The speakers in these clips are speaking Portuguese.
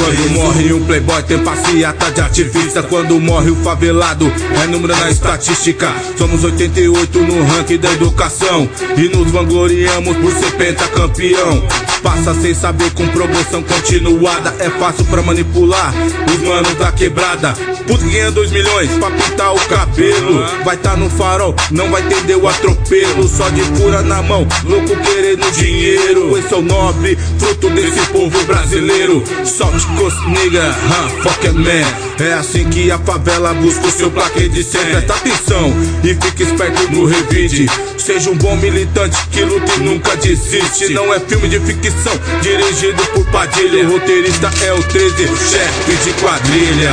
Quando morre um playboy tem passeata de ativista. Quando morre o favelado é número na estatística. Somos 88 no ranking da educação e nos vangloriamos por ser pentacampeão. Passa sem saber com progressão continuada. É fácil pra manipular os manos da quebrada. Puto ganha 2 milhões pra pintar o cabelo. Vai tá no farol, não vai entender o atropelo. Só de fura na mão, louco querendo dinheiro. Esse é o nobre fruto desse povo brasileiro. Salt Coast nigga, fuck it man. É assim que a favela busca o seu plaquê de sempre. Presta atenção e fique esperto no revide. Seja um bom militante que luta e nunca desiste. Não é filme de ficção dirigido por Padilha. O roteirista é o 13, chefe de quadrilha.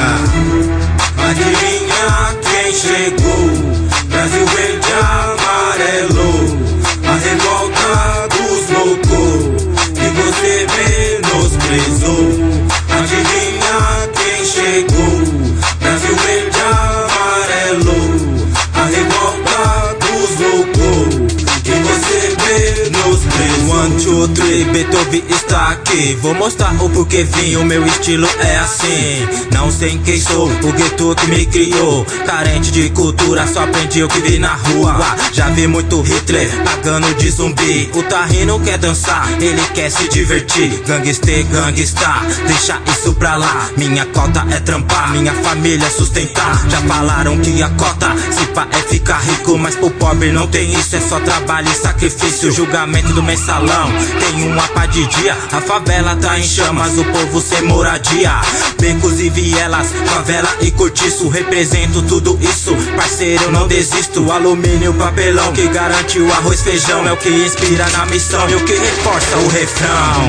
Adivinha quem chegou? Brasil verde e amarelo. A revolta dos loucos que você menosprezou. Adivinha quem chegou? Brasil verde e amarelo. A revolta dos loucos que você menosprezou. 1, 2, 3, Beethoven está aqui. Vou mostrar o porquê vim, o meu estilo é assim. Não sei quem sou, o gueto que me criou. Carente de cultura, só aprendi o que vi na rua. Já vi muito Hitler pagando de zumbi. O Tarrino quer dançar, ele quer se divertir. Gangster, gangsta, deixa isso pra lá. Minha cota é trampar, minha família sustentar. Já falaram que a cota, se pá, é ficar rico. Mas pro pobre não tem isso, é só trabalho e sacrifício. Julgamento do mensalão, tem uma pá de dia. A favela tá em chamas, o povo sem moradia. Becos e vielas, favela e cortiço. Represento tudo isso, parceiro, eu não desisto. Alumínio, papelão, que garante o arroz, feijão. É o que inspira na missão e o que reforça o refrão.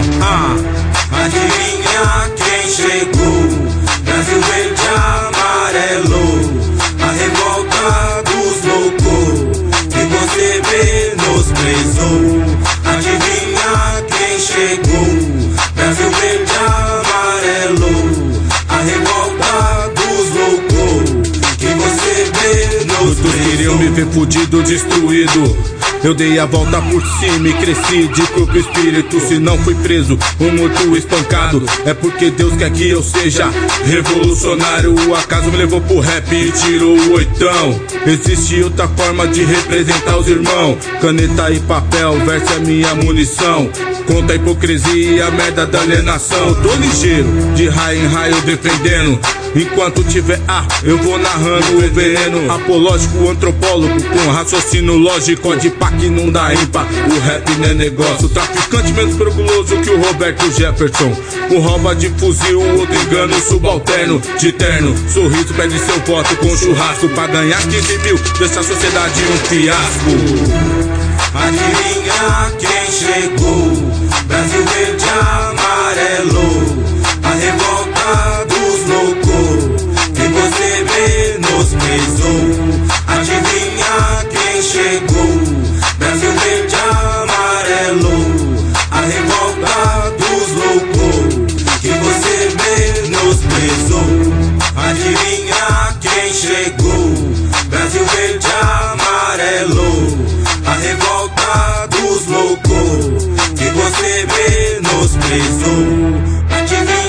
Adivinha quem chegou? Brasil verde e amarelo. A revolta dos loucos que você menosprezou. Adivinha quem chegou? Brasil verde e amarelo. A revolta dos loucos que você menosprezou. Todos queriam me ver fudido, destruído. Eu dei a volta por cima e cresci de corpo e espírito. Se não fui preso ou morto espancado, é porque Deus quer que eu seja revolucionário. O acaso me levou pro rap e tirou o oitão. Existe outra forma de representar os irmãos. Caneta e papel, verso é minha munição. Contra a hipocrisia e a merda da alienação. Tô ligeiro, de raio em raio defendendo. Enquanto tiver eu vou narrando o veneno. Apológico, antropólogo, com raciocínio lógico. De pá que não dá ímpar, o rap não é negócio. Traficante menos perigoso que o Roberto Jefferson. Um rouba de fuzil, o outro engana o subalterno. De terno, sorriso, pede seu voto com churrasco. Pra ganhar 15 mil, deixa a sociedade um fiasco. Adivinha quem chegou? Brasil verde e amarelo. A revolta dos loucos que você menosprezou. Adivinha quem chegou? Brasil verde e amarelo. A revolta dos loucos que você menosprezou. Adivinha quem chegou? Brasil verde e amarelo. A revolta dos loucos que você menosprezou. Adivinha